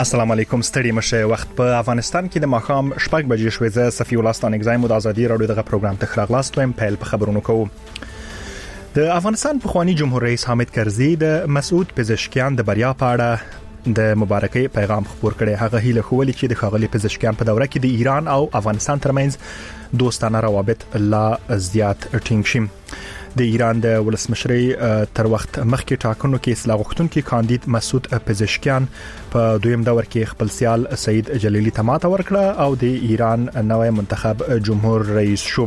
السلام علیکم ستړي مشه وخت په افغانستان کې د ماښام شپږ بجې شوې زه صفي الله ستان اگزایم د ازادي رادیو دغه پروګرام ته خلاص وایم پیل په خبرونو کوو د افغانستان پخوانی جمهور رئیس حامد کرزي د مسعود پزشکیان د بریا په اړه د مبارکۍ پیغام خپور کړي هغه هیله خولي چې د خاغلی پزشکیان په دوره کې د ایران او افغانستان ترمنځ دوستانه روابط لا زیات ټینګ شي د ایران د ولسمشرۍ تر وخت مخکې ټاکنو کې اصلاح غوښتونکي کاندید مسعود پزشکیان په دویم دور کې خپل سیال سعید جلیلی ته ماته ورکړه او د ایران نوی منتخب جمهور رئیس شو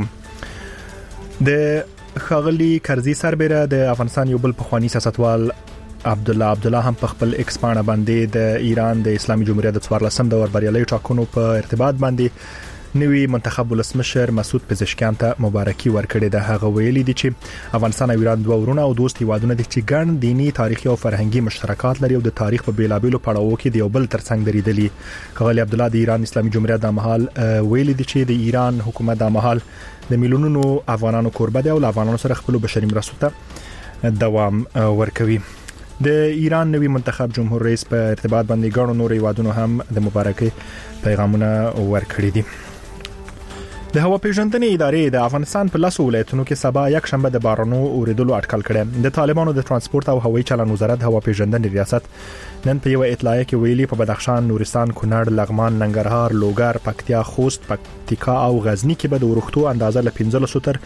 د خاغلی کرزي سربېره د افغانستان یو بل پخوانی سیاستوال عبدالله هم په خپل ایکس باندې باندې د ایران د اسلامي جمهوریت د 14 دور بریالي ټاکنو په ارتباط باندې نوی منتخب ولسمشر مسعود پزشکیان ته مبارکي ورکړې ده هغه ویلي دي چې افغانستان او ایران دوه ورونه او دوست هیوادونه دي چې ګڼ دینی تاریخي او فرهنګي مشترکات لري او د تاریخ په بیلابېلو پړاوو کې د یو بل ترڅنګ درېدلي خغلی عبدالله د ایران اسلامي جمهوریت د مهال ویلي دي چې د ایران حکومت د مهال د میلیونونو افغانانو کوربه دی او افغانانو سره خپل بشري مرستو ته دوام ورکوي د ایران نوی منتخب جمهور رئیس په ارتباط باندې ګڼو نور هیوادونو هم د مبارکۍ پیغامونه ورکړي دي د هوا پیژندنې ادارې د افغانستان په لاسو ولایتونو کې سبا یک شنبه د بارانو اوریدلو اټکل کړي د طالبانو د ترانسپورت او هوایي چلن وزارت هوا پیژندنې ریاست نن په یو اطلاع کې ویلي په بدخشان، نورستان، کونړ، لغمان، ننګرهار، لوګر، پکتیا، خوست، پکتیکا او غزنی کې به د ورښتو اندازه له 15 تر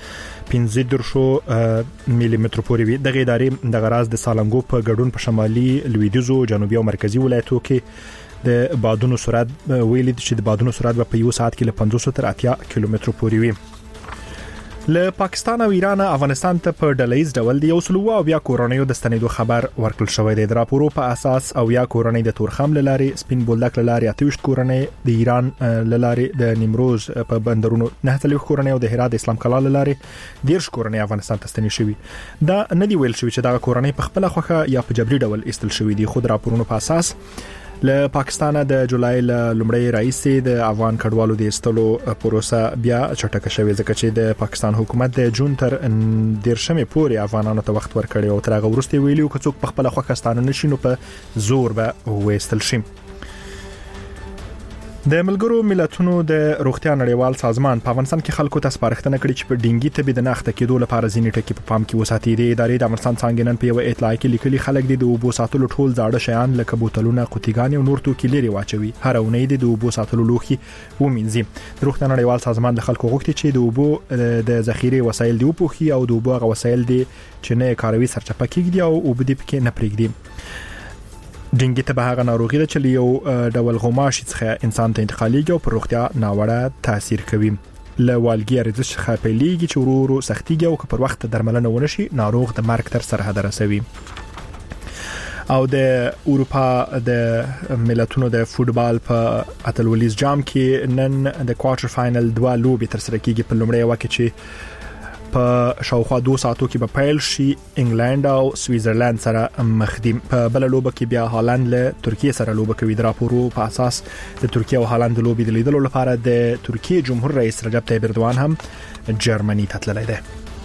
15 ملي متر پورې وي د ادارې د غراز د سالنګو په ګډون په شمالي لویدیځو جنوبي او مرکزی ولایتونو کې د بادونو سرعت ویلي چې د بادونو سرعت په یو ساعت کې له 50 تر 80 کیلومتر پورې وي له پاکستان او ایران افغانستان ته په ډلهیز ډول د یو سلو او بیا کورونیو د ستنېدو خبر ورکړل شوی دی د راپورو په اساس او یا کورونی د تورخم لارې سپین بولدک لارې 28 کورونی د ایران لارې د نیمروز په بندرونو 9 کورونی او د هرات د اسلام کلا لارې 10 کورونی افغانستان ته ستنې شوی دا نه دی ویل شوی چې دا کورونی په خپل خوخه یا په جبري ډول استل شوی دی خود راپورونو په اساس له پاکستان د جولای لومړی رئیس د افغان کډوالو د استلو پروسه بیا چټکه شوې ځکه چې د پاکستان حکومت د جون تر 10 پورې افغانانو ته وخت ورکړی او تر هغه وروسته ویلو چې څوک په خپل خوښه ستانه نشي نو په زور به وېستل شي د ملګرو ملتونو د روغتیا نړیوال سازمان په افغانستان کې خلکو ته سپارښتنه کړې چې په ډینګي تبي د ناخته کېدو لپاره ځینې ټکي په پام کې وساتي د ادارې د افغانستان څنګه نن په یو اطلاع کې لیکلي خلک د اوبو ساتلو ټول زاړه شیان لکه بوتلونه قوتیګان او نور توکي لري واچوي هر اونۍ د اوبو ساتلو لوخي ومنځي د روغتیا نړیوال سازمان د خلکو غوښتي چې د اوبو د ذخیره وسایل دی په خي او د اوبو غ وسایل دي چې نه کاروي سرچپه کېږي او اوبدي پکې نه پرېږدي ډینګي ته به هغه ناروغي ده چې یو ډول غوماشي څخه انسان ته انتقالېږي او پر روغتیا ناوړه تاثیر کوي له والګي ارزش څخه پیلېږي چې ورو سختيږي او که پر وخت درملنه ونشي ناروغ د مرګ تر سرحد رسوي او د اروپا د ملتونو د فوتبال په اتلولیز جام کې نن د کوارټر فائنل 2 لوبي تر سره کېږي په لومړی وخت چې په شاوخوا 2 ساعتو کې به پیل شي انګلند او سویزرلند سره مخ دي په بل لوبه کې بیا هالند له ترکیه سره لوبه کوي د راپورو په اساس د ترکیه او هالند لوبي د لیدلو لپاره د ترکیه جمهور رئیس رجب طیب اردوغان هم جرمني ته تللی دی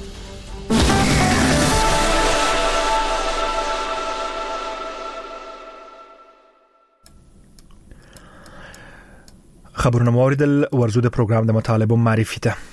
خبرونه موریدل ورزو د پروګرام د مطالبه معرفي ته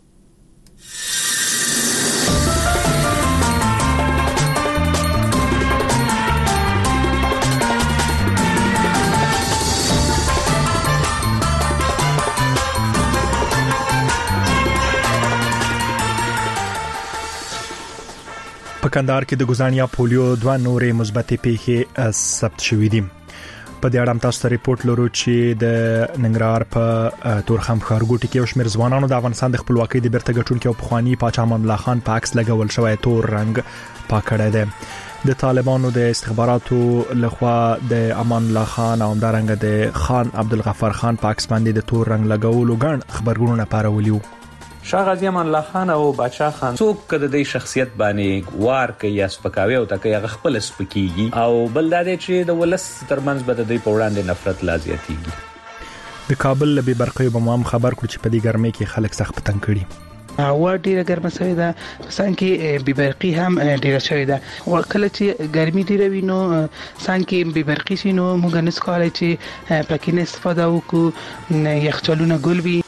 په کندهار کې د ګوزانیا پولیو 2 نورې مثبتې پیښې ثبت شوې دي په دې اړه تاسو ته ریپورت لرو چې د ننګرهار په تورخم ښارګوټي کې شمیر ځوانانو د افغانستان د خپلواکۍ د بیرته ګټونکو او پخوانی پاچا امان الله خان په عکس لګول شوی تور رنگ پاکړی دی د طالبانو د استخباراتو لخوا د امان الله خان او همدارنګه د خان عبدالغفار خان په عکس باندې د تور رنگ لګولو ګڼ خبرګونونه پارولیو شاه غازی امان الله خان او بادشاه خان څوک کده د شخصیت باندې وار کوي یا سپکاوي او تکي هغه خپل سپکیږي او بل دا چې د ولس ترمنځ بد د پوړاندې نفرت لازیاتيږي د کابل لبي برقي بمام خبر کړ چې په دې ګرمۍ کې خلک سخت تنګ کړي هوا ډیره ګرمه شوې ده، سان کې بې برقي هم ډیره شوې ده. او کله چې ګرمي ډیره وي نو سان کې بې برقي شي نو موږ نس کولای چې پکې نه استفاده وکړو، یخچالونه ګل وي.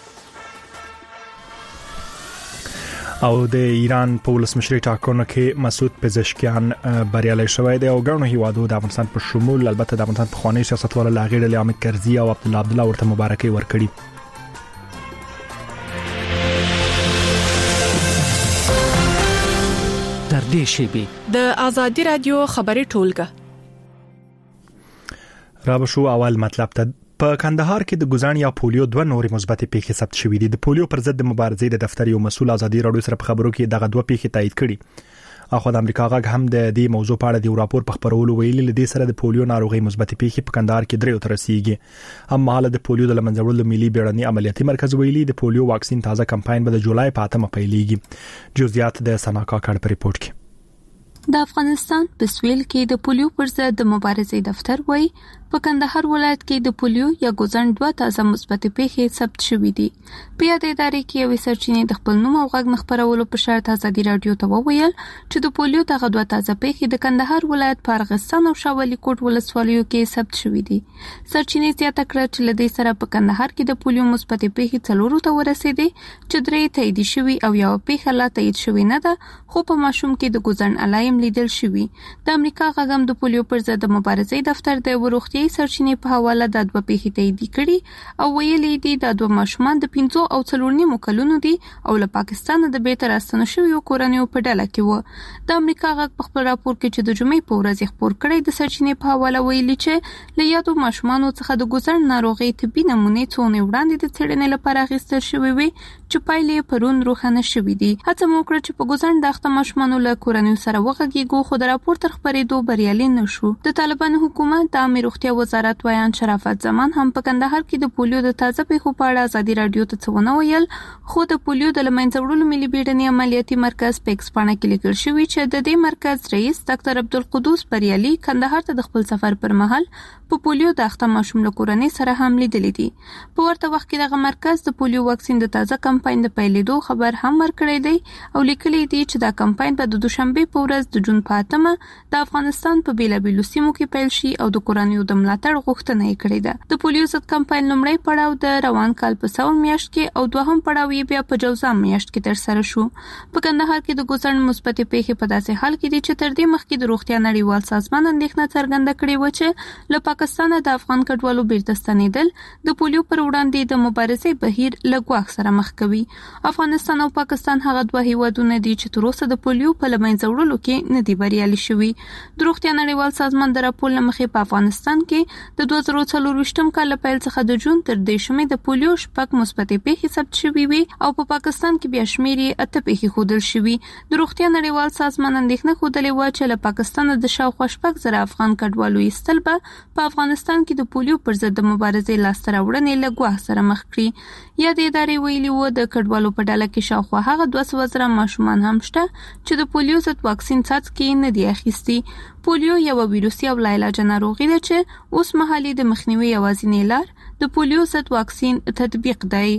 او د ایران په ولسمشري ټاکنو کې مسعود پزشکیان بریالي شوی دی او ګڼو هیوادو د افغانستان په شمول البته د افغانستان په خوانی سیاستوال لاغیر له حامد کرزي او عبدالله ورته مبارکي ورکړي. تر دې شی د آزادي رادیو خبري ټولګه را بشو اول مطلب ته په کندهار کې د ګوزان یا پولیو 2 نورې مثبت پیښې ثبت شوې دي. د پولیو پر ضد د مبارزې د دفتر یو مسول آزادي رادیو سره په خبرو کې دغه 2 پیښې تایید کړي. اخو د امریکا غږ هم د دې موضوع په اړه د راپور په خبرولو ویلي لدې سره د پولیو ناروغي مثبت پیښې په کندهار کې 3 تر رسیدي. هم مهاله د پولیو د لمنځوړلو ملي بیړني عملیاتي مرکز ویلي د پولیو واکسین تازه کمپاین به د جولای په 8 پیلېږي. جزئیات د سناکا کډ په ریپورت کې. د افغانستان په سویل کې د پولیو پر ضد د مبارزې دفتر وایي په کندهار ولایت کې د پولیو یا ګوزن 2 تازه مثبت پیښې ثبت شوې دي. په یاد ادارې کې یو سرچینې د خپل نوم او غږ نخبرولو په شرط آزادي رادیو ته وویل چې د پولیو دغه 2 تازه پیښې د کندهار ولایت په ارغستان او شاولي کوټ ولسوالیو کې ثبت شوې دي. سرچینې زیاته کړه چې لدې سره په کندهار کې د پولیو مثبت پیښې 4 ته ورسېدې چې 3 تایید شوې او یو پیښه لا تایید شوې نه ده، خو په ماشوم کې د ګوزن علایم لیدل شوې. د امریکا غږم د پولیو پر ضد د مبارزې دفتر د وروختي سرچینې په حواله د 2 پیښې تایید کړي او ویلي دي د 2 ماشومان د 15 او 4 کلونو دي او له پاکستان د بیرته راستنو شویو کورنیو په ډله کې و. د امریکا غږ په خپل راپور کې چې د جمعې په ورځ خبر کړي د سرچینې په حواله ویلي چې له یادو ماشومان څخه د ګوزن ناروغي طبي نمونې څونه وړاندې د څېړنې لپاره اخیستل شوې وي چې پایلې پرون روښانه شوې دي. هڅه مو کړې چې په ګوزن د اخته ماشومان له کورنیو سره وغږیږو، خو د راپور تر خبرېدو بریالي نشو. د طالبانو حکومت د امیر روغتیا وزارت ویان شرافت زمان هم په کندهار کې د پولیو د تازه پیښو په اړه آزادي رادیو ته څونه ویل، خو د پولیو د لمنځوړلو ملي بیړني عملیاتي مرکز په ایکسپانه کې لیکل شوی چې د دې مرکز رئیس ډاکټر عبدالقدوس بریالي کندهار ته د خپل سفر پر مهال په پولیو د اخته ماشوم له کورنۍ سره هم لیدلې دي. په ورته وخت کې دغه مرکز د پولیو واکسین د تازه کمپاین د پیلېدو خبر هم ورکړی دی او لیکلي دي چې دا کمپاین په د دوشنبه په ورځ د جون په 8 د افغانستان په بیلابیلو سیمو کې پیل شي او د کورنیو د ملاتړ غوښتنه یې کړې ده. د پولیو ضد کمپاین لومړی پړاو د روان کال په ساون میاشت کې او دوهم پړاو یې بیا په جوزام میاشت کې ترسره شو. په کندهار کې د ګوزن مثبت پیښې په داسې حال کې دي چې تر دې مخکې د روغتیا نړیوال سازمان اندېښنه څرګنده کړې و چې له پاکستان د افغان کډوالو بیرته ستنېدل د پولیو پر وړاندې د مبارزې بهیر له ګواښ سره مخ کوي. افغانستان او پاکستان هغه 2 هیوادونه دي چې تر اوسه د پولیو په لمنځوړلو کې نه دي بریالي شوي. د روغتیا نړیوال سازمان د راپور لمخې په افغانستان کې د 2024 کال پیل څخه د جون تر 10 د پولیو 6 مثبت پیښې ثبت شوې وي او په پاکستان کې بیا شمېر 8 پیښې ښودل شوي. د روغتیا نړیوال سازمان اندېښنه ښودلې و چې له پاکستان د شاوخوا 6,000 افغان کډوالو ایستل به په افغانستان کې د پولیو پر ضد د مبارزې لاسته راوړنې له ګواښ سره مخ کړي. یا د ادارې ویلي و د کډوالو په ډله کې شاوخوا هغه 200,000 ماشومان هم شته چې د پولیو ضد واکسین څاڅکي نه دی اخیستي. پولیو یو ویروسي او لاعلاج ناروغي ده چې اوس مهالي د مخنیوي یوازینی لار د پولیو ضد واکسین تطبیق دی.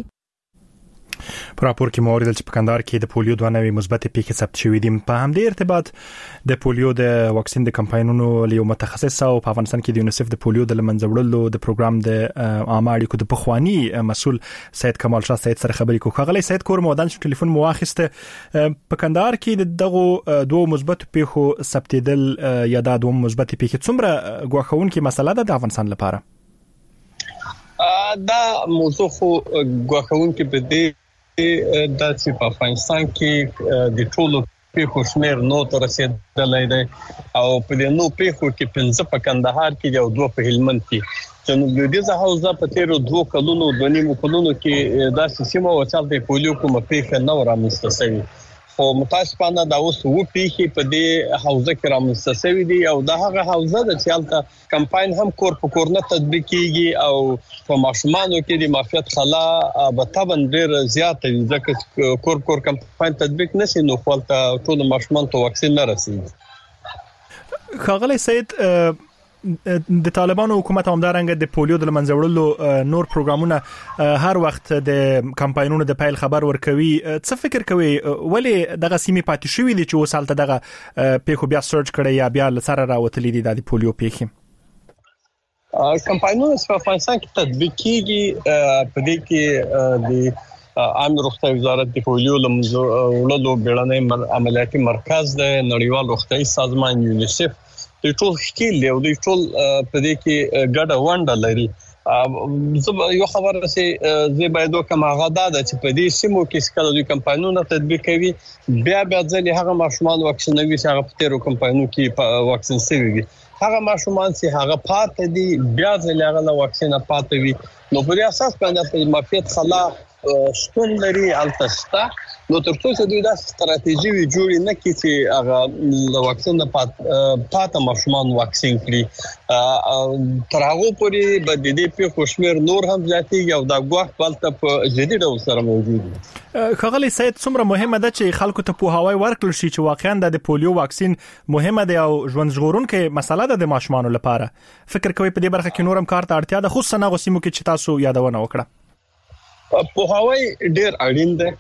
په راپور کې موارد چې په کندهار کې د پولیو 2 نوې مثبت پیښې ثبت شوې دي. په همدې ارتباط د پولیو د واکسین د کمپاینونو له متخصص او په افغانستان کې د یونیسف د پولیو د لمنځوړلو د پروګرام د عامه اړیکو د پخوانی مسول سید کمال شاه سید سره خبرې کوو. غلې سید کور مودان چې ټلیفون مو واخیسته په کندهار کې دغه 2 مثبت پیښو ثبتېدل یا د 2 مثبت پیښې څومره ګواښونکې مسله ده د افغانستان لپاره؟ دا موضوع خو ګواښونکې په دې د په افغانستان کې د ټولو پیښو شمېر نو تر رسیدلای دی او په دې نو پیښو کې 5 په کندهار کې او 2 په هلمند کې. جنوب لویدیځه حوزه په تیرو 2 کلونو 2.5 کلونو کې دا سیمه او چل د پولیو کومه پیښه نه رامنځته شوې. خو متاسفانه دا اوس و پیښې په دې حوزه کې رامنځته شوې دي او دا هغه حوزه د چالتہ کمپاین هم کور په کور نه تطبیق کیږي او په ماشومانو کې د معافیت خلا به تبن ډیر زیات دي ځکه کور کمپاین تطبیق نشي نو خپل ټول ماشومان ته واکسین نه رسیږي. خاغلی سید د طالبانو حکومت همدارنګه د پولیو د منځوړلو نور پروګرامونه هر وخت د کمپاینونو د پیل خبر ورکوي. څه فکر کوي ولې دغه سیمې پاتې شوې دي چې وسالته دغه پیښو بیا سرچ کړي یا بیا لسره راوتلې دي د پولیو پیښې؟ کمپاینونه په افغانستان کې تطبیق کیږي. په دې کې د عام روغتیا وزارت د پولیو لمزولو بیړنۍ عملیاتي مرکز د نړیوال روغتیايي سازمان یونیسف د ټول ښکیل دی او د ټول په دې کې ګډه ونډه لري. یو خبره چې زه باید وکم هغه دا ده چې په دې سیمو کې څکله د کمپاینونو تطبیق کوي بیا ځلې هغه ماشومان واکسینوي چې هغه په تیرو کمپاینونو کې واکسین شوي دي. هغه ماشومان چې هغه پاتې دي بیا ځلې هغه له واکسینه پاتې وي. نو په دې اساس باندې په مافیت خلا شتون لري التستا. نو ترڅو چې دوی دا ستراتیژي جوړ نه کړي چې هغه له واکسین پاتې ماشومان واکسین کړي تر هغه پورې به د دې په خوشمیر نور هم ځاتي او دا غوښ بلته په جدي ډول سره موجود دي. خغلی سید څومره مهمه ده چې خلکو ته په هواي ورکړل شي چې واقعا د پولیو واکسین مهمه ده او ژوند ژغورونکې مسله ده د ماشومان لپاره. فکر کوي په دې برخه کې نورم کار ته اړتیا ده خصوصا هغه سیمو کې چې تاسو یادونه وکړه؟ په هواي ډیر اړین ده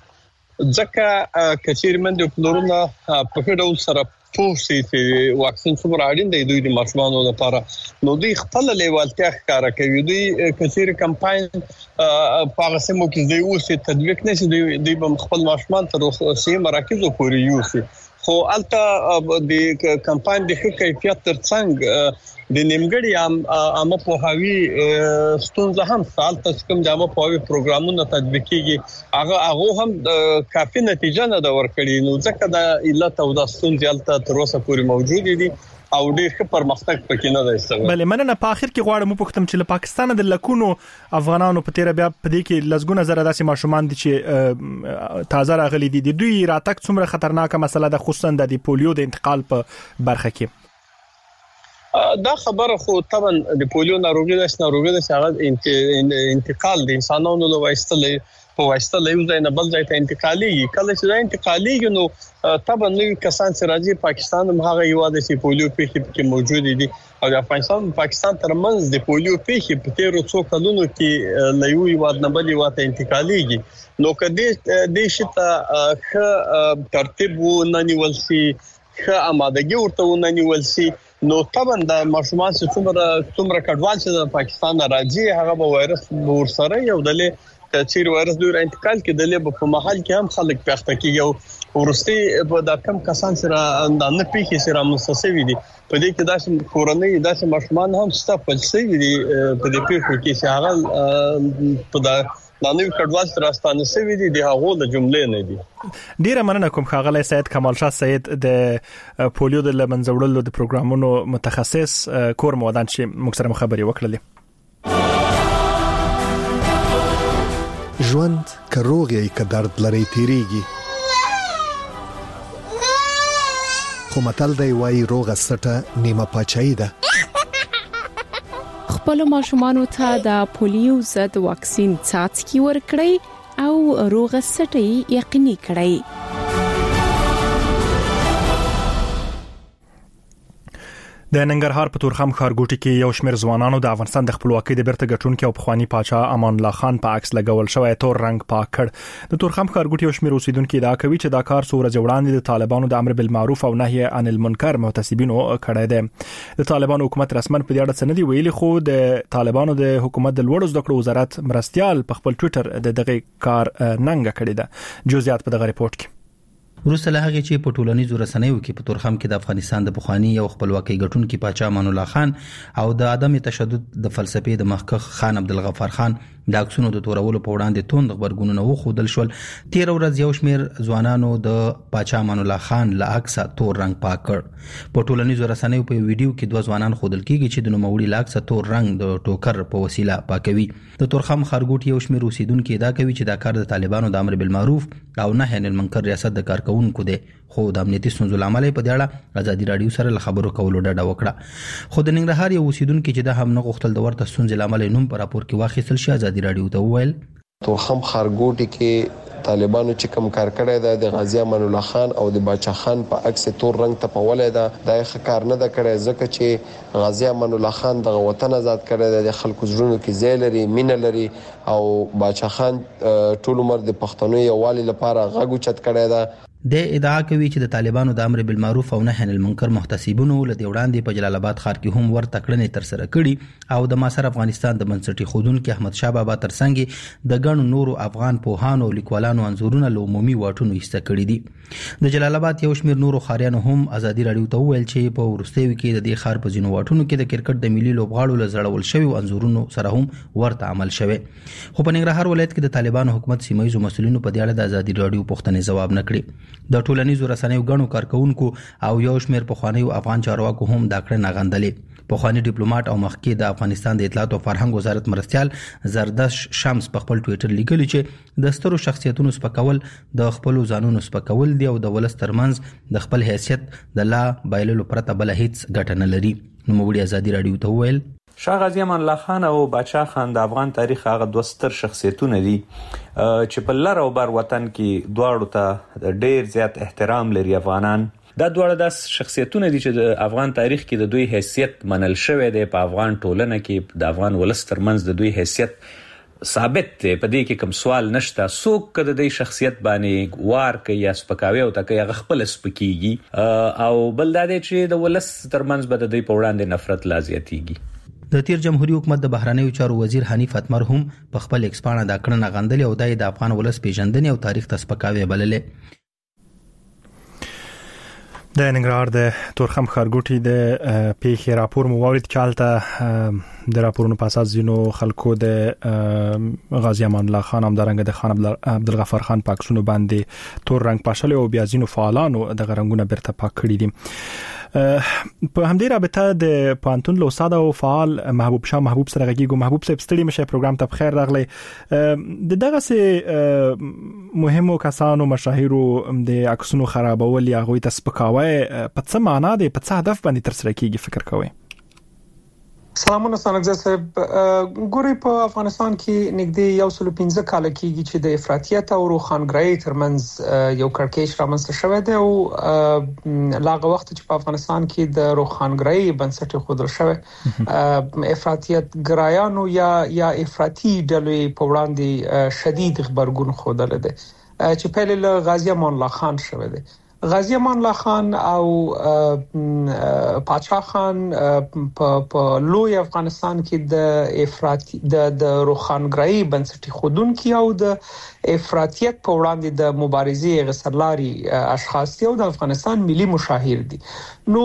ځکه کچیر من د پلورونه په ډول سره پوښتې چې واکسین څومره اړین دی دوی د ماشومانو لپاره. نو دوی خپل لیوالتیا ښکارا کوي. دوی کچیر کمپاین په هغه سیمو کې دی اوسې تطبیق نشي دوی به خپل ماشومان تر اوسه مراکزو پورې یوسي. خو البته د کمپاین د ښه کیفیت ترڅنګ د نیمګړي عامه پوهاوی ستونزه هم سالته کوم د عامه پوهاوی پروګرامونه تطبیق کیږي هغه هم کافي نتیجه نه دا ورکړي. نو ځکه د علت او د ستونزې البته تر اوسه پورې موجود دي او ډېر ښه پرمختګ پکې نه دی شوی. بله مننه. په اخر کې غواړم پوښتم چې له پاکستان د لکونو افغانانو په تیر بیا په دې کې لزګونه زره داسې ماشومان دي چې تازه راغلي دي دوی راتګ څومره خطرناکه مسله ده خصوصا د پولیو د انتقال په برخه کې؟ دا خبره خو طبعا د پولیو ناروغي ده چې هغه انتقال د انسانانو له واسطه له یو ځای نه بل ځای ته انتقاليږي. کله چې دا انتقاليږي نو طبعا نوې کسان چې راځي پاکستان هم هغه یو د چې پولیو پیښې کې موجود دي او د افغانستان پاکستان ترمنځ د پولیو پیښې په تیرو څو کلونو کې له یو یواد نه بل یواد ته انتقاليږي. نو کله د شته ښه ترتیب نه نیول شي ښه آمادګي ورته ونه نیول شي نو طبعا د ماشومان څومره کډوال چې د پاکستان راځي هغه به وایرس ورسره یو دلې چې وایرس دوی انتقال کې دلې په محل کې هم خلک پخته کیږي او ورستي په د کم کسان سره د نه پیښې سره مستسوي دي. په دې کې داسې کورنۍ داسې ماشومان هم ستاسو سي دي په دې پیښو کې چې هغه په د نانوي کډوال سره ستانه سوي دي د هغو د جملې نه دي. ډیره مننه کوم ښاغلی سید کمال شاه سید د پولیو د منځوړلو د پروګرامونو متخصص کور مودان چې موږ سره خبرې وکړلې. ژوند که روغ یې که درد لري تیریږي خو متل دی وایي روغه سټه نیمه پاچاهي ده. خپل ماشومانو ته د پولیو ضد واکسین څاڅکي ورکړئ او روغه سټه یقیني کړئ. د ننګرهار په تورخم ښارګوټي کې یو شمېر ځوانانو د افغانستان د خپلواکۍ د بیرته ګټونکو او پخوانی پاچا امان الله خان په عکس لګول شوی تور رنگ پاک کړ. د تورخم ښارګوټي یو شمېر اوسیدونکو ادعا کوي چې دا کار څو ورځې وړاندې د طالبانو د امر بالمعروف او نهي عن المنکر محتسبینو کړی دی. د طالبانو حکومت رسمن په دې اړه څه نه دی ویلي خو د طالبانو د حکومت د لوړو زده کړو وزارت مرستيال په خپل ټوئیټر دغه کار ننګ کړی دی. جزئیات په دغه ریپورت کې. وروسته له هغه چې په ټولنیزو رسنیو کې په تورخم کې د افغانستان د پخوانی او خپلواکۍ ګټونکو پاچا امان الله خان او د عدم تشدد د فلسفې د محقق خان عبدالغفار خان د عکسونو د تورولو په وړاندې توند خبرګونونه وخودل شول. تیر ورځ یو شمیر ځوانانو د پاچا امان الله خان له عکسه تور رنگ پاک کړ. په ټولنیزو رسنیو په ویډیو کې دوه ځوانان خودل کیږي چې د نوموړي له عکسه تور رنگ د ټوکر په وسیله پاکوي. د تورخم ښارګوټي یو شمیر اوسیدونکو ادعا کوي چې دا کار د طالبانو د امر بالمعروف او نهي عن المنکر ریاست د کارکونکو دی خو د امنیتي ستونزو لامل په دې اړه ازادي رادیو سره خبرو کولو ډډه وکړه. خو د ننګرهار یو اوسیدونکو چې د هم نه غوښتل د ورته ستونزې لامل نوم پر راپور کې واخیستل شي ازادي رادیو ته وویل تورخم ښارګوټي کې طالبانو چې کوم کار کړی دی د غازی امان الله خان او د باچا خان په عکس تور رنگ ته پولې ده دا ښه کار نه ده کړی ځکه چې غازی امان الله خان د وطن آزاد کړی دی د خلکو زړونو کې ځای لري مینه لري او باچا خان ټول عمر د پښتنو یووالي لپاره غږ اوچت کړی دی د ادعا کوي چې د طالبانو د امر بالمعروف او نهي عن المنکر محتسبونو لدی وړاندې په جلال آباد ښار کې هم ورته کړنې تر سره کړي او د معاصر افغانستان د بنسټي خودونکو احمد شاه بابا ترڅنګ د ګڼو نورو افغان پوهانو او لیکوالانو انځورونه له عمومي واټونو ایسته کړي دي د جلال آباد یو شمېر نورو ښاریانو هم ازادي رادیو ته ویل چې په ورستیو کې د دې ښار په ځینو واټونو کې د کرکټ د ملي لوبغاړو له زړول شوی انځورونو سره هم ورته عمل شوی خو په ننګرهار ولایت کې د طالبانو حکومت سیمایي مسؤلینو په دې اړه د ازادي رادیو پوښتنې ځواب نه کړی د ټولنیزو رسنیو غنو کارکونکو او یو شمېر په خوانیو افغان چارواکو هم دا کړه ناغندلې په خواني ډیپلوماټ او مخکې د افغانستان د اطلاعات او فرهنګ وزارت مرستيال زردش شمس په خپل ټوئیټر لیکلی چې د سترو شخصیتونو سپکول د خپل ځانونو سپکول دی او د ولس ترمنځ د خپل حیثیت د لا بایللو پرته بل هیڅ ګټه نه لري نو موږ ازادي رادیو ته ویل شاه غازی امان الله خان او باچا خان د افغان تاریخ هغه دوه ستر شخصیتونه دي چې په لر او بر وطن کې دواړو ته ډیر زیات احترام لري افغانان دا دواړه د شخصیتونه دي چې د افغان تاریخ کې د دوی حیثیت منل شوی دی په افغان ټولنه کې د افغان ولس ترمنځ د دوی حیثیت ثابت دی په دې کې کوم سوال نشته څوک کده د شخصیت باندې وار کوي یا سپکاوي او تکي خپل سپکیږي او بل دا دی چې د ولس ترمنځ به د دوی په وړاندې نفرت لا زیاتیږي د تیر جمهوریت حکومت د بهرنیو چارو وزیر حنیف اتمر هم په خپل ایکسپانه دا کړنه غندلې او د افغان ولس پیژندنې او تاریخ ته سپکاوي بللې د ننګرهار د تورخم ښارګوټي د پیښې راپور مو واورید چالته د راپورونو په اساس زینو خلکو د غازی امان الله خان همدارنګه د خان عبدالغفار خان پاکسونو باندې تور رنگ پاشل او بیا زینو فعالانو د غرنګونه برته پاک کړی دي په همدې رابطه د پانتون له استاد او فعال محبوب شاه محبوب سره غږیږو محبوب صاحب ستړي مشه پروګرام ته بخیر راغلی د دغه سه مهمو کسانو مشاهیرو د عکسونو خرابول یا غوي تسپکاوي په څه معنا دی په څه هدف باندې تر سره کیږي فکر کوئ سلامونه سانګزه صاحب ګوري په افغانستان کې نږدې 115 کال کېږي چې د افراطیت او روخانګرایي ترمنځ یو کړکېچ رامنځته شوی دی او لاغه وخت چې په افغانستان کې د روخانګرایي بنسټ خودل شوی افراطیت ګرایانو یا افراطي ډلې په وړاندې شدید خبرګون خودل دي چې په له غازی امان الله خان شوی دی غازی امان الله خان او پاچا خان په لوی افغانستان کې د افراطي د روخانګرایي بنسټي خودونکو او د افراطیت په وړاندې د مبارزې غسرلاري اشخاص دي او د افغانستان ملي مشاهیر دي نو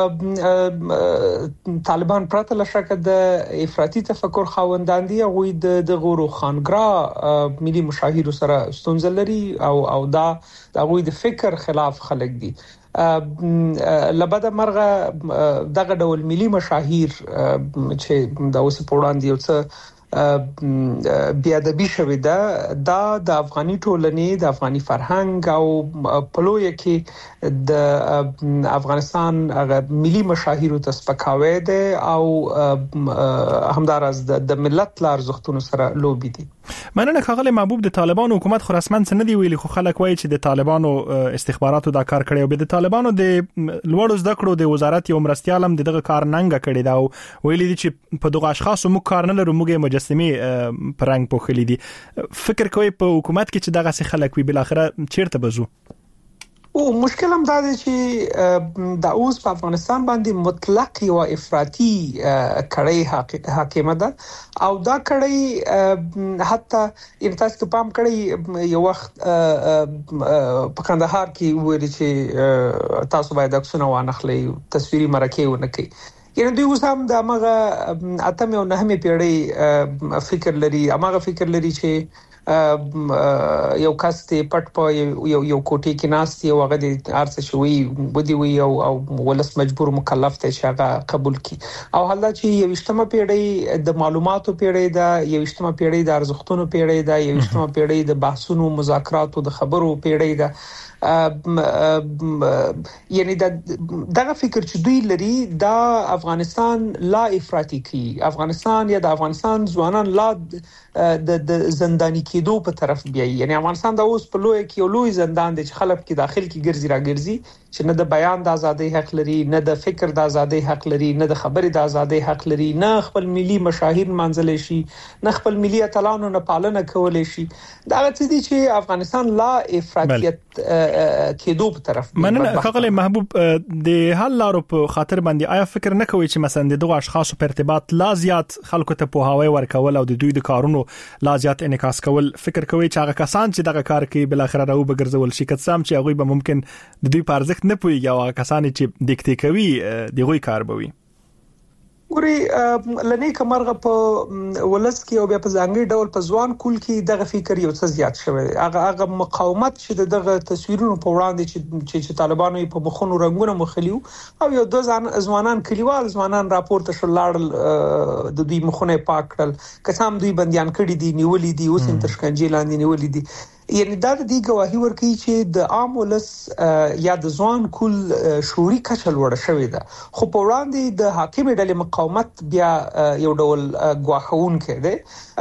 طالبان پرته لشکه د افراطي تفکر خوندان دي او د روخانګرا ملي مشاهیر سره ستونزه لري او دا غوي د فکر خلاف خلک دي لبدا مرغه دغه ډول ملي مشاهیر چې د اوس په وړاندې یو څه بیادبی شوی دا د افغاني ټولنې د افغاني فرهنګ او پلوې کې د افغانستان هغه ملي مشاهیر ته سپکاوی دي او همدارس د ملت لار زختونو سره لوبي دي مننه خغل محبوب د طالبانو حکومت خو رسمن څه نه دی ویلي خو خلک وایي چې د طالبانو استخباراتو دا کار کړی او د طالبانو د لوړو زده کړو د وزارت یو مرستيالم دغه کار ننګ کړی دا او ویلي دي چې په دغه اشخاصو مو کار نه لرو موږ مجسمه پرنګ پوخلی دي فکر کوي په حکومت کې چې دغه خلک وی بل اخره چیرته بزو او مشکل هم دا دی چې د اوس په افغانستان باندې مطلق یو افراطي کړي حاکمه ده او دا کړي حتی تاسو ته پام کړی یو وخت په کندهار کې ویل چې تاسو باید عکسونه وانخلي تصویري مرکه ونه کوي یعنی دوی اوس هم د هغه اتمه او نهمه پیړۍ فکر لري هغه فکر لري چې یو کس ته پټ په یو کوټې کې ناشتي او هغه د ارڅ شوی ودی وی او ولس مجبور مکلف ته چې هغه قبول کړي او حالا چې یو اجتماع پیړۍ د معلوماتو پیړۍ ده یو اجتماع پیړۍ د ارزښتونو پیړۍ ده یو اجتماع پیړۍ د بحثونو مذاکراتو د خبرو پیړۍ ده یعنی دغه فکر چې دوی لري دا افغانستان لا افراطي کی افغانستان یا د افغانستان ځوانان لا د زنداني کېدو په طرف بیاي. یعنی افغانستان د اوس په لوی کې لوی زندان دی چې خلک کې داخل کې ګرځي راګرځي چې نه د بیان د ازادۍ حق لري، نه د فکر د ازادۍ حق لري، نه د خبرې د ازادۍ حق لري، نه خپل ملي مشاهیر منځل شي، نه خپل ملي اتلانو نه پالنه کول شي. دا څه دي چې افغانستان لا افراطیت کېدو په طرف. مننه خغلی محبوب. د حل لارو په خاطر باندې آیا فکر نه کوي چې مثلا دغه اشخاصو په ارتباط لا زیات خلکو ته په هواوی ورکول او د دوی د کارونو لا زیات انعکاس کول، فکر کوي چې هغه کسان چې دغه کار کوي بل اخر راو بګرځول شي کڅام چې هغه به ممکن د دوی په ارزښت نه پويږي او کسان چې دیکته کوي دغه کار بوي؟ ګوري لنی کمرغه په ولس کې او بیا په ځانګړي ډول په ځوان کول کې دغه فکر یو څه زیات شوی. هغه مقاومت چې دغه تصویرونو په وړاندې چې طالبانو په مخونو رنگونه مخلیو او یو د ځوانان کلیوال ځوانان راپورته شلړ د دوی مخونه پاک کړل، کسان دوی بنديان کړي دي، نیولې دي، اوس هم تشکنجې لاندې نیولې دي. یعنی دا د دې گواهی ورکوي چې د عام ولس یا د ځوان کول شعوري کچه لوړه شوې ده، خو په وړاندې د حاکم ډلې مقاومت بیا یو ډول گواهون کړي.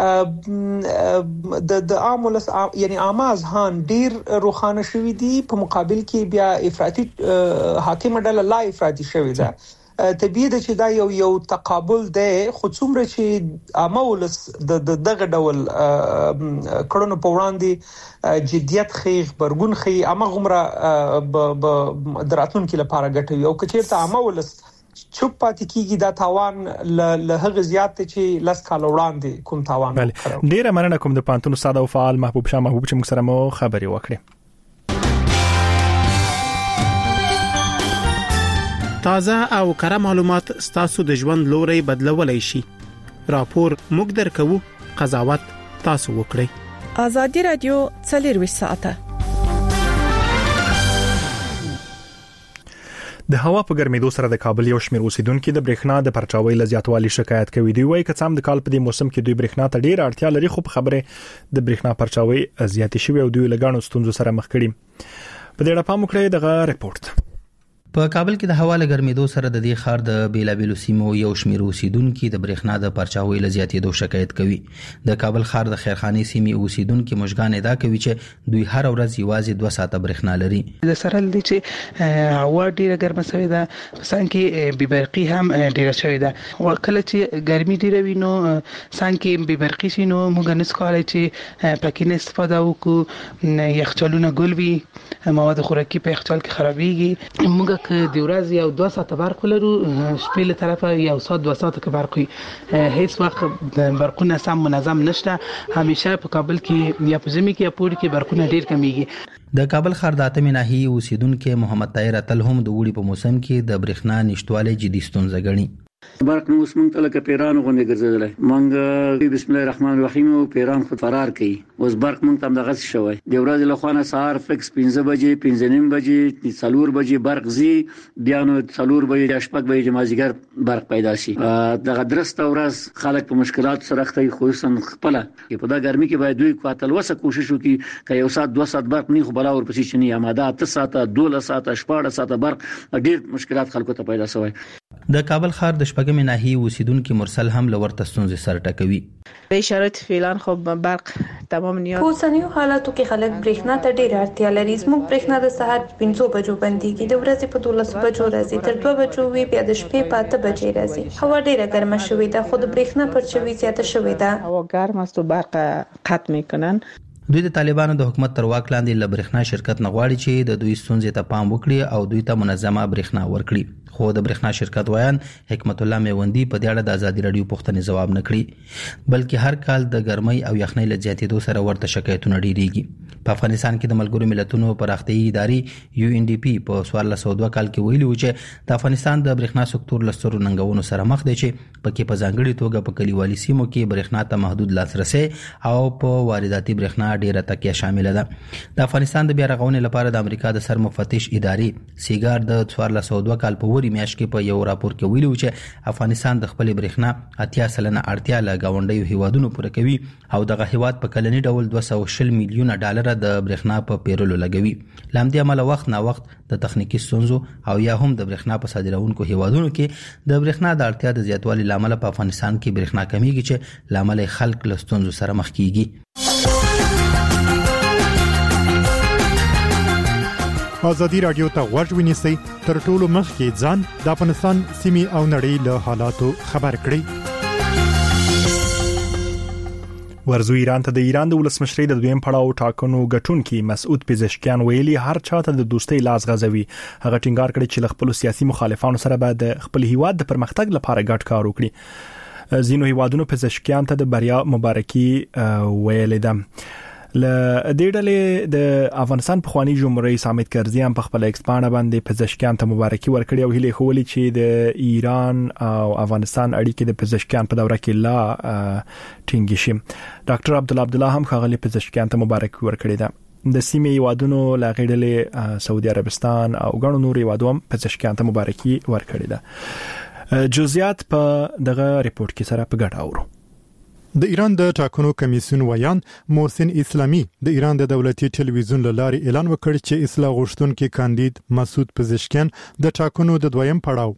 د عام ولس یعنی عام اذهان ډیر روخانه شوې دي، په مقابل کې بیا افراطي حاکم ډله لا افراطي شوې ده. طبيعي ده چې دا یو تقابل ده، خو څومره چې امولس دغه ډول کړهنو په وړاندې جديت خې خبرګون خې امغمره دراتون کې لپاره ګټوي او کچېرته امولس چوپ پاتې کیږي دا تاوان له هغه زیات چې لاس کال وړاندې کوم تاوان. ډیره مننه کوم د پانتون استاد او فعال محبوب شاه محبوب چې موږ سره مو خبري وکړي. تازه او کره معلومات ستاسو د ژوند لوري بدلولای شي. راپور موږ درکو، قضاوت تاسو وکړئ. ازادي رادیو 24 ساعته. د هوا په ګرمېدو سره د کابل یو شمېر اوسیدونکو د برېښنا د پرچاوي لزیاتوالي شکایت کوي. دی وايي کڅام د کال په دې موسم کې دوی برېښنا ته ډیر اړتیا لري، خو په خبره د برېښنا پرچاوي زیاتې شوی او دوی لګانو ستونزو سره مخ کړي. په دې اړه پام وکړئ دغه ریپورت. په کابل کې د هوا له ګرمېدو سره د دې ښار د بیلابیلو سیمو یو شمېر اوسیدونکو د برېښنا د پرچاوي لزیاتېدو شکایت کوي. د کابل ښار د خیرخانې سیمې اوسیدونکو مشګان ادا کوي چې دوی هر ورځ یوازې 2 ساعته برېښنا لري. د سره لدی چې هوا ډیره ګرمه شوې ده، سان کې ببرقي هم ډیره شوې ده. وکړه چې ګرمي ډیره وینو سان کې ببرقي شینو موږ نس کولای چې پکې نه استفاده وکړو. یخچالونه ګلوي، مواد خوراکي په یخچال کې خرابېږي. موږ د ورځ یو 2 ساعته برق لرو، شپې له طرفه یو ساعت 2 ساعته کې برق وي. هیڅ وخت برقونه سم منظم نشته. همیشه په کابل کې یا په ژمي کې یا پوري کې برقونه ډیر کمیږي. د کابل ښار د اتمې ناحیې اوسیدونکو محمد طاهر اتل هم د وړي په موسم کې د برېښنا نشټوالي جدي ستونزه ګڼي. برق نو اوس مونږ ته لکه پیران غونډه ګرځیدل. مونږ بسم الله الرحمن الرحیم او پیران خو فرار کوي. اوس برق مونږ ته دغه شوی د ورځې له خوانه سهار فکس 15 بجې 15:30 بجې 4 بجې برق زی، بیا نو 4 بجې شپږ بجې مازیګر برق پیدا شي. دغه درسته ورځ خلک په مشکلات سره اخته، خصوصا خپل په دا ګرمي کې باید دوی کوتل وسه کوشش وکړي چې یو ساعت 2 ساعت برق نه خو بلا ور پسې شنی اماده 8 ساعته 12 ساعته 14 ساعته برق ډیر مشکلات خلکو ته پیدا شوی. د کابل ښار د شپږمې ناحیې اوسیدونکو مرسل هم لورته ستونزې سره ټکوي. د شرایط فعلا خو برق تمام نیاز. په اوسنیو حالاتو کې خلک برېښنا ته ډېر اړتیا لري. زموږ برېښنا د سهار 5 بجو بنديږي، د ورځې په 12 بجو راځي، تر 2 بجو وي، بیا د شپې په 8 بجې راځي. هوا ډېره ګرمه شوې ده، خو د برېښنا پرچاوي زیاته شوې ده. هوا ګرم است و برق قطع میکنن. دوی د طالبانو د حکومت تر واک لاندې ل برېښنا شرکت نه غواړي چې د دوی ستونزې ته پام وکړي او دوی ته منظمه برېښنا ورکړي. خو د برېښنا شرکت وایان حکمت الله میوندی په دې اړه د ازادي رادیو پوښتنې ځواب نه کړی، بلکې هر کال د ګرمۍ او یخنۍ له زیاتېدو سره ورته شکایتونه ډیریږي. په افغانستان کې د ملګرو ملتونو پراختیایي ادارې UNDP په 1402 کال کې ویلي و چې د افغانستان د برېښنا سکتور له سترو ننګونو سره مخ دی چې پکې په ځانګړي توګه په کلیوالي سیمو کې برېښنا ته محدود لاسرسي او په وارداتي برېښنا ډیره تکیه شامل ده. د افغانستان د بیا رغونې لپاره د امریکا د سر مفتش ادارې سیګار د 1402 کال په وری تیرولې میاشت کې په یو راپور کې ویلي چې افغانستان د خپل برېښنا 80% اړتیا له گاونډیو هیوادونو پوره کوي او دغه هیواد په کلنی ډول 220 میلیون ډالر د برېښنا په پیرولو لګوي. لامدي عمل وخت نا وخت د تخنیکی ستونزو او یا هم د برېښنا په صادرونکو هیوادونو کې د برېښنا د اړتیا د زیاتوالي لامل په افغانستان کې برېښنا کمیږي چې لامل خلک له ستونزو سره مخ کیږي. ازادي رادیو ته غوږ ونیسئ تر ټولو مخکې ځان د افغانستان سیمې او نړۍ له حالاتو خبر کړئ. ورزو ایران ته د ایران د ولسمشرۍ د دویم پړاو ټاکنو ګټونکي مسعود پزشکیان ویلي هر چاته د دوستۍ لاس غځوي. هغه ټینګار کړی چې له خپل سیاسي مخالفانو سره به د خپل هیواد د پرمختګ لپاره ګډ کار وکړي. ځینو هیوادونو پزشکیان ته د بریا مبارکي ویلې ده. ل دې ډلې د افغانستان په خواني جمهوریت رئیس حامد کرزي هم په خپل ایکسپانډ باندې پزشکیان ته مبارکي ورکړي او هیله خولي چې د ایران او افغانستان اړیکې د پزشکیان په دوره کې لا ټینګ شي. ډاکټر عبدالله هم خغلی پزشکیان ته مبارکي ورکړي ده. د سیمې هیوادونو لا غېډلې سعودي عربستان او ګڼو نور هیوادو هم پزشکیان ته مبارکي ورکړي ده. جزئیات په دغه ریپورت کې سره په ګډه اورو. د ایران د ټاکنو کمیسیون ویان محسن اسلامي د ایران د دولتي ټلویزیون لاري اعلان وکړ چې اصلاح غوښتونکي کاندید مسعود پزشکیان د ټاکنو د دویم پړاو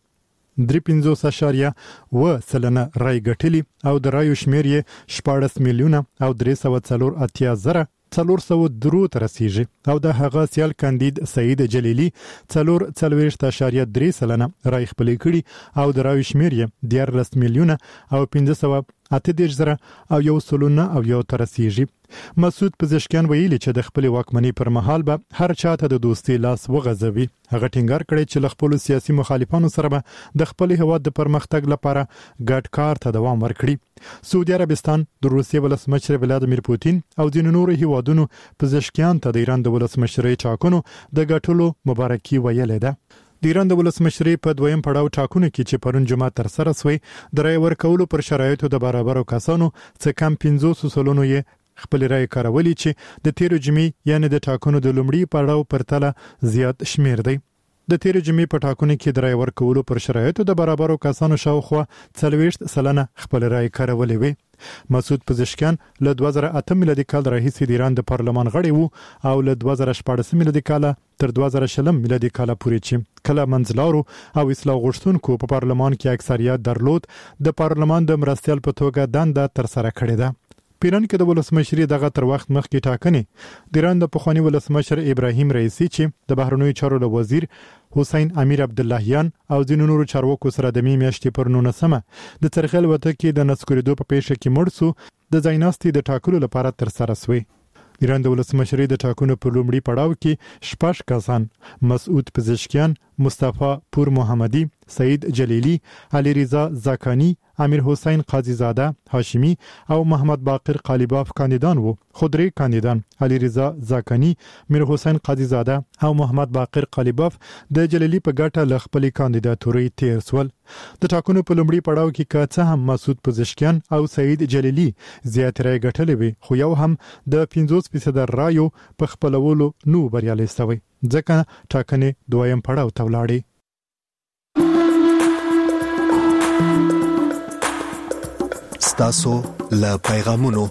3.50% رای ګټلي او د رایو شمیر یې 14 میلیونه او 340,000 403 ته رسیږي او د هغه سیال کاندید سعید جلیلی 4.3% رای خپل کړي او د رایو شمیر یې 14 میلیونه او 580,000 او 1.1 ته رسیږي. مسعود پزشکیان ویلي چې د خپل واکمنۍ پر مهال به هر چاته د دوستۍ لاس وغځوي. هغه ټینګار کړی چې له خپل سیاسي مخالفانو سره به د خپل هیواد د پرمختګ لپاره ګډ کار ته دوام ورکړي. سعودي عربستان د روسیې ولسمشر ولادیمیر پوتین او ځینو نورو هیوادونو پزشکیان ته د ایران د ولسمشرۍ ټاکنو د ګټلو مبارکي ویلې ده. د ایران د ولسمشرۍ په دویم پړاو ټاکنو کې چې پرون جمعه تر سره شوې د رای ورکولو پر شرایطو د برابرو کسانو څخه کم 500 سلنو یې خپل رای کارولي چې د تیر جمعې یعنی د ټاکنو د لومړي پړاو پرتله زیات شمیر دی. د تیر جمعې په ټاکنو کې د رای ورکولو پر شرایطو د برابرو کسانو شاوخوا 40% خپل رای کارولي وي. مسعود پزشکیان له 2008 میلادي کال راهیسې د ایران د پارلمان غړی وو او له 2014 میلادي کال تر 2020 میلادي کال پورې چې کله منځلارو او اصلاح غوښتونکو په پارلمان کې اکثریت درلود د پارلمان د مرستیال په توګه دنده تر سره کړې ده. پیران کې د ولسمشرۍ دغه تر وخت مخکې ټاکنې د ایران د پخوانی ولسمشر ابراهیم رئیسی چې د بهرنیو چارو وزیر حسین امیر عبداللهیان او ځینو نورو چارواکو سره د میاشتې پر 19 د چرخل وته کې د نسکوریدو په پیښه کې مړ شو د ځایناستي د ټاکلو لپاره تر سره شوی. ایران د ولسمشرۍ د ټاکنو په لومړي پړاو کې 6 کسان مسعود پزشکیان، مصطفی پور محمدی، سعید جلیلی، علی رضا زاکانی، امیر حسین قاضی زاده هاشمی او محمد باقر قالیباف کاندیدان وو. خودری کاندیدان علی رضا زاکانی، میر حسین قاضی زاده او محمد باقر قالیباف د جلیلی په ګټه ل خپل کاندیداتوري تیر سول. د ټاکنو په لومړي پړاو کې کاڅه هم مسعود پزشکیان او سعید جلیلی زیات رای ګټلې وي خو یو هم د 50% رایو په خپلولو نو بریالي شوی ځکه ټاکنې دویم پړاو ته ولاړې. ستاسو له پیغامونو.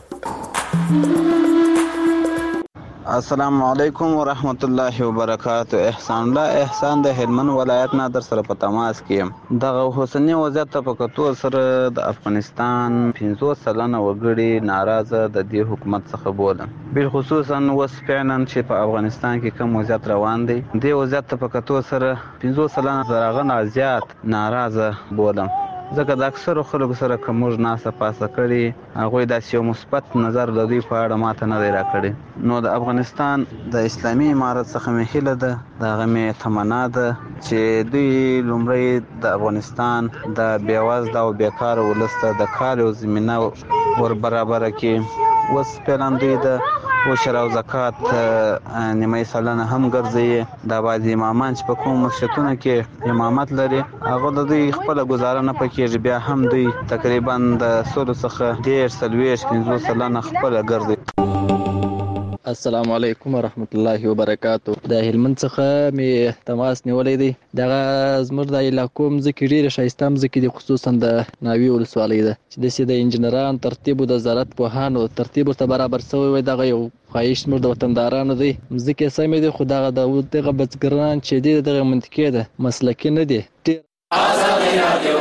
السلام علیکم ورحمت الله وبرکاتہ. احسان الله احسان د هلمند ولایت نه در سره په تماس کې دغه حسنی وضعیت په کتو سره د افغانستان 50% وګړي ناراضه د دې حکومت څخه بولم، بل خصوصا وس فعلا چې په افغانستان کې کوم وضعیت روان دی د وضعیت په کتو سره 50% زراغه زیات ناراضه بولم ځکه د اکثر خلکو سره کومج ناسه پاسه کړي هغه د یو مثبت نظر د دوی په اړه ماته نه دی راکړي. نو د افغانستان د اسلامي امارت څخه مهله ده دغه مې تمنا ده چې دوی لومړی د افغانستان د بیوزله او بیکار ولسته د کار او زمينه ور برابر کړي. وس پلان دوی د او شرع او زکات نیمه سالانه هم ګرځي. د بعضی امامان چې په کوم مسجدونو کې امامت لري هغه د دوی خپل گزاره نه پکېږي، بیا هم دوی تقریبا د 100 څخه 1.5 سالانه خپل ګرځي. السلام علیکم ورحمت الله وبرکاتو. د هلمند څخه می تماس نیولې دی. دغه زموږ د علاقو مځکې ډېرې ښایسته مځکې دي، خصوصا د ناوې ولسوالۍ ده چې د انجنیران ترتیب او د زراعت پوهانو ترتیب ورته برابر شوی وي. دغه یو خواهش موږ د وطندارانو دی. مځکې سمې دي، خو دغه بزګران چې دي دغه منطقې ده مسلکي نه دي. آزادي رادیو